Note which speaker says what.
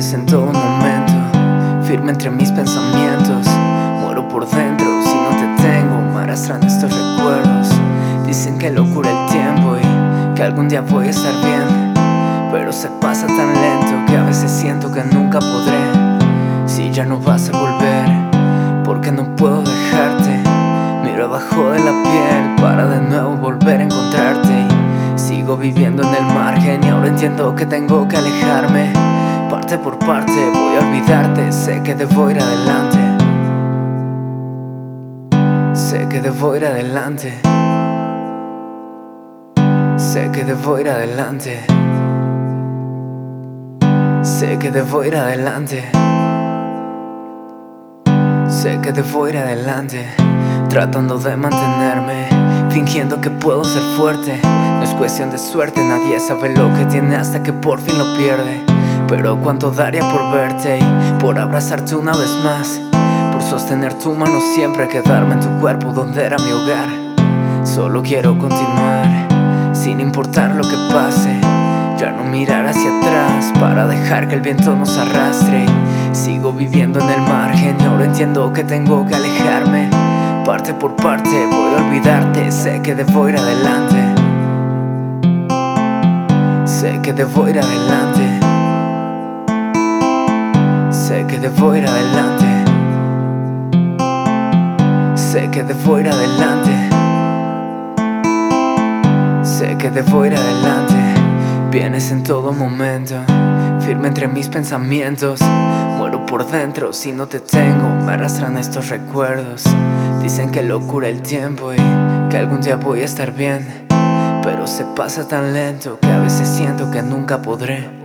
Speaker 1: Vienes en todo momento, firme entre mis pensamientos. Muero por dentro si no te tengo, me arrastran estos recuerdos. Dicen que lo cura el tiempo y que algún día voy a estar bien, pero se pasa tan lento que a veces siento que nunca podré. Si ya no vas a volver, porque no puedo dejarte. Miro abajo de la piel para de nuevo volver a encontrarte. Y sigo viviendo en el margen y ahora entiendo que tengo que alejarme. Parte por parte voy a olvidarte, sé que debo ir adelante. Sé que debo ir adelante. Sé que debo ir adelante. Sé que debo ir adelante. Sé que debo ir adelante. Tratando de mantenerme, fingiendo que puedo ser fuerte. No es cuestión de suerte, nadie sabe lo que tiene hasta que por fin lo pierde. Pero cuánto daría por verte y por abrazarte una vez más, por sostener tu mano siempre, quedarme en tu cuerpo donde era mi hogar. Solo quiero continuar, sin importar lo que pase. Ya no mirar hacia atrás para dejar que el viento nos arrastre. Sigo viviendo en el margen y ahora entiendo que tengo que alejarme. Parte por parte voy a olvidarte, sé que debo ir adelante. Sé que debo ir adelante. Sé que debo ir adelante. Sé que debo ir adelante. Sé que debo ir adelante. Vienes en todo momento, firme entre mis pensamientos. Muero por dentro si no te tengo, me arrastran estos recuerdos. Dicen que lo cura el tiempo y que algún día voy a estar bien, pero se pasa tan lento que a veces siento que nunca podré.